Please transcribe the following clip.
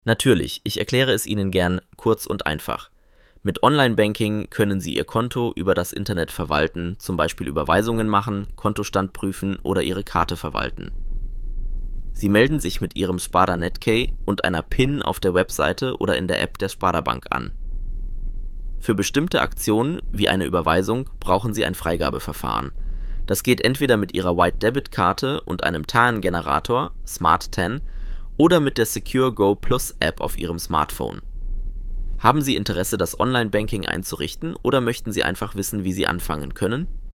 Natürlich, ich erkläre es Ihnen gern kurz und einfach. Mit Online-Banking können Sie Ihr Konto über das Internet verwalten, zum Beispiel Überweisungen machen, Kontostand prüfen oder Ihre Karte verwalten. Sie melden sich mit Ihrem Sparda Netkey und einer PIN auf der Webseite oder in der App der Sparda Bank an. Für bestimmte Aktionen, wie eine Überweisung, brauchen Sie ein Freigabeverfahren. Das geht entweder mit Ihrer White-Debit-Karte und einem TAN-Generator (Smart TAN) oder mit der Secure Go Plus App auf Ihrem Smartphone. Haben Sie Interesse, das Online-Banking einzurichten oder möchten Sie einfach wissen, wie Sie anfangen können?